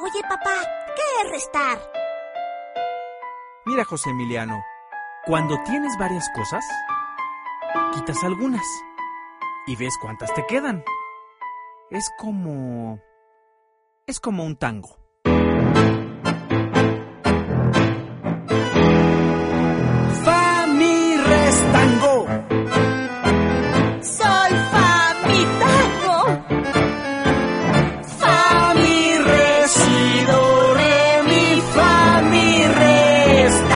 Oye, papá, ¿qué es restar? Mira, José Emiliano, cuando tienes varias cosas, quitas algunas y ves cuántas te quedan. Es como un tango.